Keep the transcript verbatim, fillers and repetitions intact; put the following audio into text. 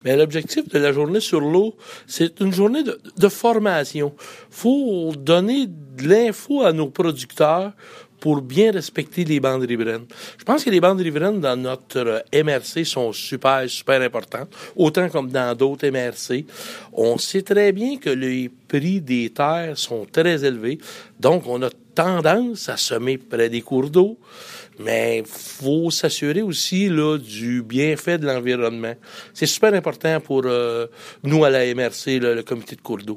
Mais l'objectif de la journée sur l'eau, c'est une journée de, de formation. Faut donner de l'info à nos producteurs pour bien respecter les bandes riveraines. Je pense que les bandes riveraines dans notre M R C sont super, super importantes, autant comme dans d'autres M R C. On sait très bien que les prix des terres sont très élevés, donc on a tendance à semer près des cours d'eau, mais faut s'assurer aussi là du bienfait de l'environnement. C'est super important pour euh, nous à la M R C, là, le comité de cours d'eau.